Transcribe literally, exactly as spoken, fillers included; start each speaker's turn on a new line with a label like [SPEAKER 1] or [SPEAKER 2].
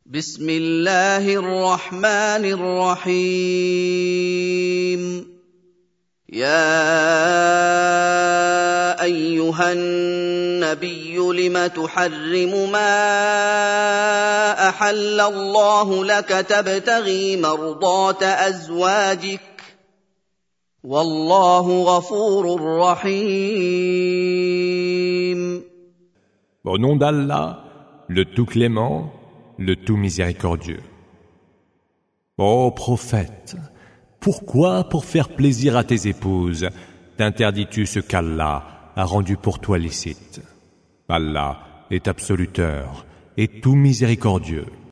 [SPEAKER 1] بسم الله الرحمن الرحيم يا أيها النبي لم تحرم ما أحل الله لك تبتغي مرضات أزواجك والله غفور رحيم.
[SPEAKER 2] Au nom d'Allah, le tout clément, le tout miséricordieux. Ô prophète, pourquoi, pour faire plaisir à tes épouses, t'interdis-tu ce qu'Allah a rendu pour toi licite? Allah est absoluteur et tout miséricordieux.